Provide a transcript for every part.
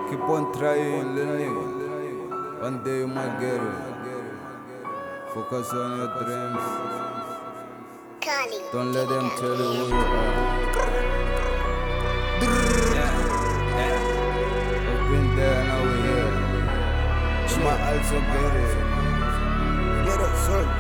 Keep on trying, little nigga. One day you might get it. Focus on your dreams. Don't let them tell you who you are. I've been there, now we're here. You might also get it. Get it, son.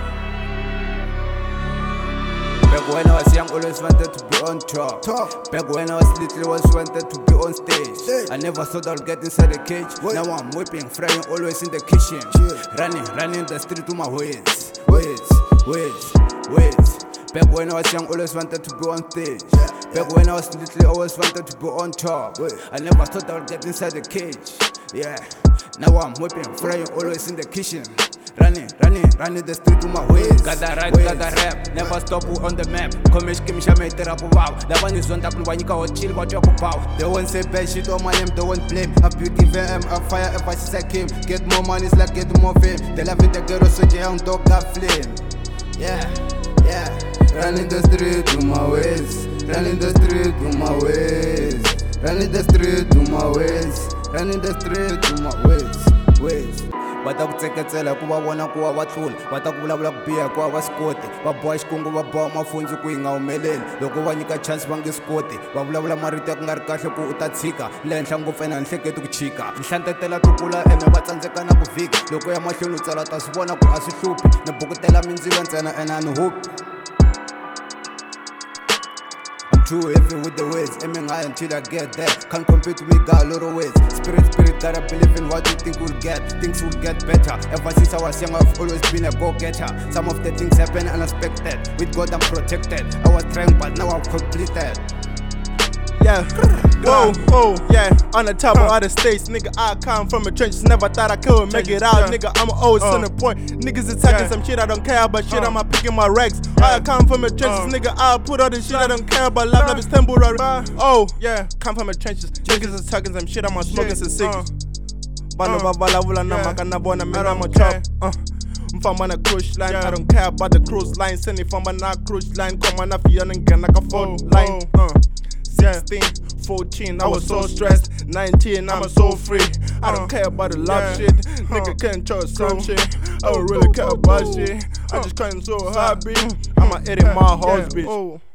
Back when I was young, always wanted to be on top. Back when I was little, always wanted to be on stage. I never thought I'd get inside the cage. Now I'm whipping, frying, always in the kitchen. Running the street to my ways. Back when I was young, always wanted to be on stage. Back when I was little, always wanted to be on top. I never thought I'd get inside the cage. Yeah, now I'm whipping, frying, always in the kitchen. Running the street to my ways. Gotta write, gotta rap, never stop on the map. Komisha me terapo wow. That one is on tap wanyika or chill what you pow. They won't say bad shit on my name, they won't blame. I'm beauty VM, I'm fire ever since I came. Get more money, it's like get more fame. They love in the ghetto, so the young dog got flame. Yeah. Running the street to my ways. Running the street to my ways. Running the street to my ways. Running the street to my ways. Vatakutseketsela ku va vona ku va va tlula va ta ku vulavula ku biha ku va va swi koti va boha xikungu va boha mafundzi ku yi nga humeleli loko va nyika chance va nge swi koti va vulavula marito ya ku nga ri kahle ku u ta tshika le henhla ngopfu ene a ni hleketi ku chika ni hlantetela ku kula ene va tsandzeka na ku vhika loko ya mahlweni u tsala ta swi vona ku a swi hluphi ni bukutela mindzilo ntsena ene a ni hupi. Too heavy with the words, aiming high until I get there. Can't compete with me, got a lot of ways. Spirit, gotta believe in what you think we'll get. Things will get better. Ever since I was young, I've always been a go-getter. Some of the things happen unexpected. With God, I'm protected. I was trying, but now I've completed. Yeah, yeah, on the top of all the states, nigga, I come from a trenches, never thought I could make it out, nigga, I'm always on the point, niggas attacking some shit, I don't care about shit, I'm picking my rags, I come from a trenches, nigga, I put all the shit, I don't care about life is temporary, yeah, come from the trenches, niggas attacking some shit, I'm smoking some cigs, Bano Vavala, Namakana Bona, man, I'm a chop, from on a cruise line, I don't care about the cruise line, sending from a cruise line, come on, if you're like a phone line, 16, 14, I was so stressed. 19, I'm so free. I don't care about the love shit. Nigga can't trust some shit. I don't really care about shit. I just can't so happy. I'ma edit my horse, bitch.